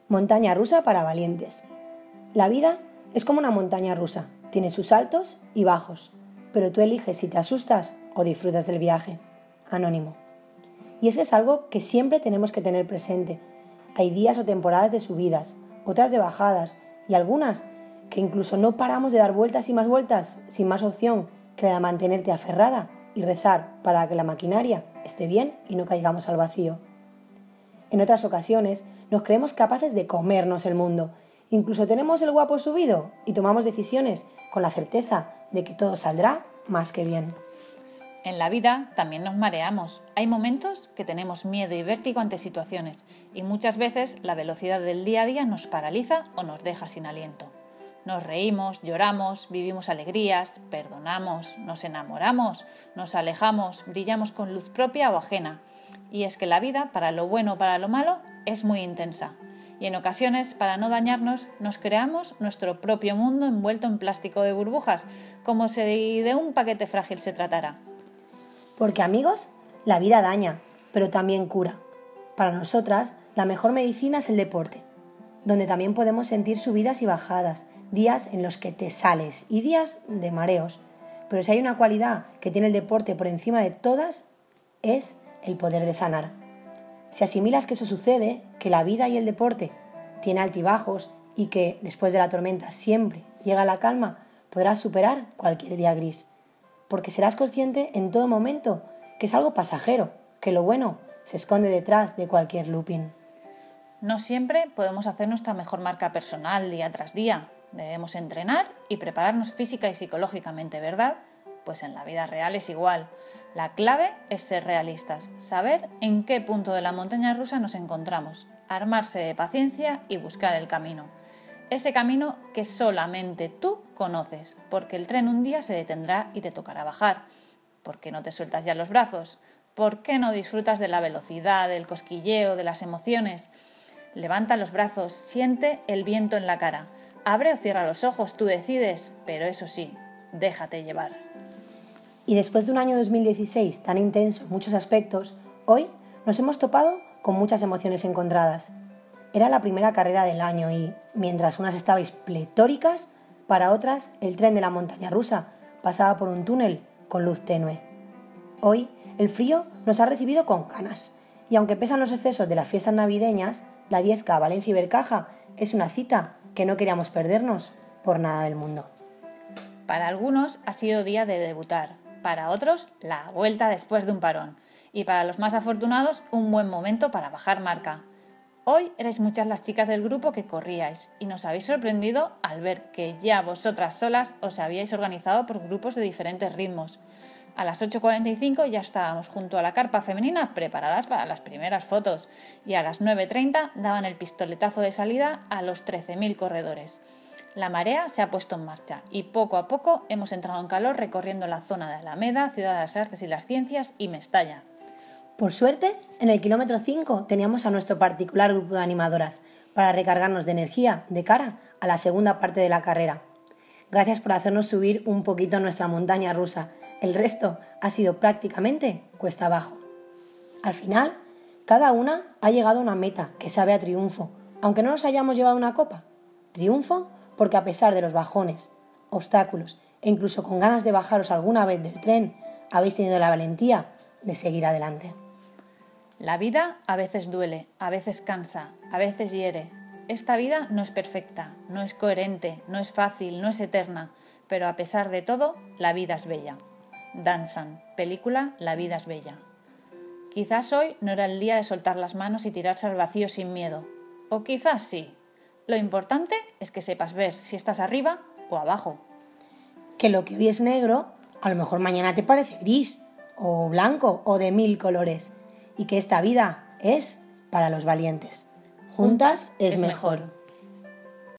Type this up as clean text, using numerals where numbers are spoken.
Montaña rusa para valientes. La vida es como una montaña rusa, tiene sus altos y bajos, pero tú eliges si te asustas o disfrutas del viaje. Anónimo. Y es que es algo que siempre tenemos que tener presente. Hay días o temporadas de subidas, otras de bajadas y algunas que incluso no paramos de dar vueltas y más vueltas sin más opción que la de mantenerte aferrada y rezar para que la maquinaria esté bien y no caigamos al vacío. En otras ocasiones nos creemos capaces de comernos el mundo. Incluso tenemos el guapo subido y tomamos decisiones con la certeza de que todo saldrá más que bien. En la vida también nos mareamos. Hay momentos que tenemos miedo y vértigo ante situaciones y muchas veces la velocidad del día a día nos paraliza o nos deja sin aliento. Nos reímos, lloramos, vivimos alegrías, perdonamos, nos enamoramos, nos alejamos, brillamos con luz propia o ajena. Y es que la vida, para lo bueno o para lo malo, es muy intensa. Y en ocasiones, para no dañarnos, nos creamos nuestro propio mundo envuelto en plástico de burbujas, como si de un paquete frágil se tratara. Porque amigos, la vida daña, pero también cura. Para nosotras, la mejor medicina es el deporte, donde también podemos sentir subidas y bajadas, días en los que te sales y días de mareos. Pero si hay una cualidad que tiene el deporte por encima de todas, es el poder de sanar. Si asimilas que eso sucede, que la vida y el deporte tienen altibajos y que después de la tormenta siempre llega la calma, podrás superar cualquier día gris. Porque serás consciente en todo momento que es algo pasajero, que lo bueno se esconde detrás de cualquier looping. No siempre podemos hacer nuestra mejor marca personal día tras día. Debemos entrenar y prepararnos física y psicológicamente, ¿verdad? Pues en la vida real es igual. La clave es ser realistas, saber en qué punto de la montaña rusa nos encontramos, armarse de paciencia y buscar el camino. Ese camino que solamente tú conoces, porque el tren un día se detendrá y te tocará bajar. ¿Por qué no te sueltas ya los brazos? ¿Por qué no disfrutas de la velocidad, del cosquilleo, de las emociones? Levanta los brazos, siente el viento en la cara. Abre o cierra los ojos, tú decides, pero eso sí, déjate llevar. Y después de un año 2016 tan intenso en muchos aspectos, hoy nos hemos topado con muchas emociones encontradas. Era la primera carrera del año y, mientras unas estabais pletóricas, para otras el tren de la montaña rusa pasaba por un túnel con luz tenue. Hoy el frío nos ha recibido con ganas y aunque pesan los excesos de las fiestas navideñas, la 10K Valencia-Ibercaja es una cita que no queríamos perdernos por nada del mundo. Para algunos ha sido día de debutar, para otros la vuelta después de un parón y para los más afortunados un buen momento para bajar marca. Hoy erais muchas las chicas del grupo que corríais y nos habéis sorprendido al ver que ya vosotras solas os habíais organizado por grupos de diferentes ritmos. A las 8:45 ya estábamos junto a la carpa femenina preparadas para las primeras fotos y a las 9:30 daban el pistoletazo de salida a los 13.000 corredores. La marea se ha puesto en marcha y poco a poco hemos entrado en calor recorriendo la zona de Alameda, Ciudad de las Artes y las Ciencias y Mestalla. Por suerte, en el kilómetro 5 teníamos a nuestro particular grupo de animadoras para recargarnos de energía de cara a la segunda parte de la carrera. Gracias por hacernos subir un poquito nuestra montaña rusa. El resto ha sido prácticamente cuesta abajo. Al final, cada una ha llegado a una meta que sabe a triunfo, aunque no nos hayamos llevado una copa. Triunfo porque a pesar de los bajones, obstáculos e incluso con ganas de bajaros alguna vez del tren, habéis tenido la valentía de seguir adelante. La vida a veces duele, a veces cansa, a veces hiere. Esta vida no es perfecta, no es coherente, no es fácil, no es eterna, pero a pesar de todo, la vida es bella. Danzan, película La vida es bella. Quizás hoy no era el día de soltar las manos y tirarse al vacío sin miedo. O quizás sí. Lo importante es que sepas ver si estás arriba o abajo. Que lo que hoy es negro, a lo mejor mañana te parece gris, o blanco, o de 1000 colores. Y que esta vida es para los valientes. Juntas es mejor.